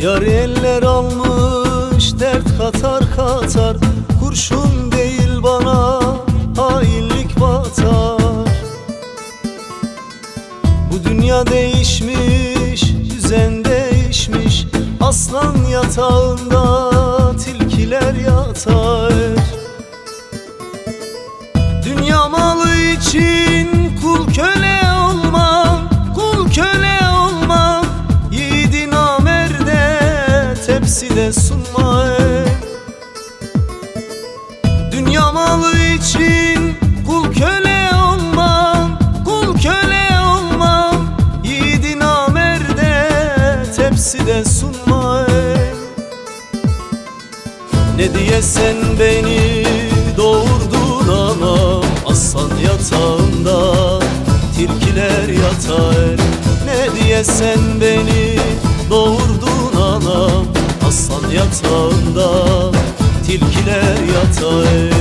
Yar eller almış dert katar katar, kurşun değil bana hainlik batar. Bu dünya değişmiş, düzen değişmiş, aslan yatağında tilkiler yatar. Dünya malı için kul köle olma, kul köle olma, yiğidi namerde tepside sunma. Dünya malı için kul köle olma, kul köle olma, yiğidi namerde tepside sunma. Ne diye sen beni doğurdun anam, aslan yatağında tilkiler yatar. Ne diye sen beni doğurdun anam, aslan yatağında tilkiler yatar.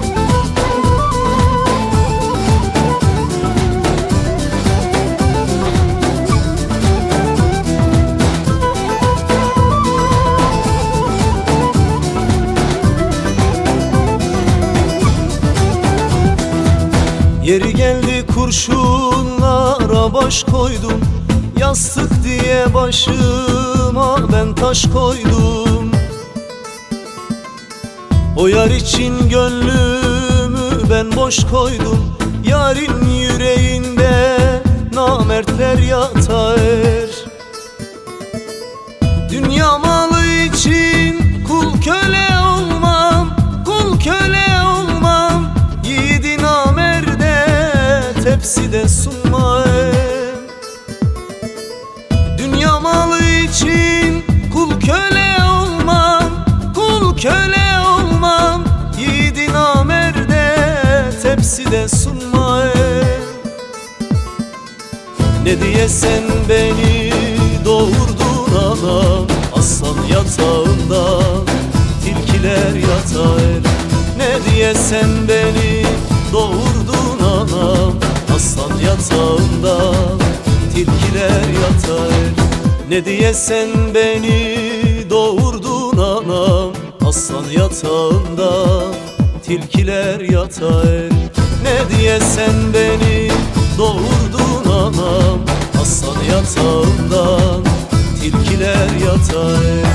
Yeri geldi kurşunlara baş koydum, yastık diye başıma ben taş koydum. O yar için gönlümü ben boş koydum, yarın yüreğinde namertler yatar. Dünya malı için kul köle olmam, kul köle olmam, yiğidi namerde tepside sunma. Dünya malı için kul köle olmam, kul köle olmam, yiğidi namerde tepside sunma. Ne diye sen beni doğurdun anam, aslan yatağında tilkiler yatar. Ne diye sen beni doğurdun anam, aslan yatağında tilkiler yatar. Ne diye sen beni doğurdun anam, aslan yatağında tilkiler yatar. Ne diye sen beni doğurdun anam, aslan yatağında tilkiler yatar.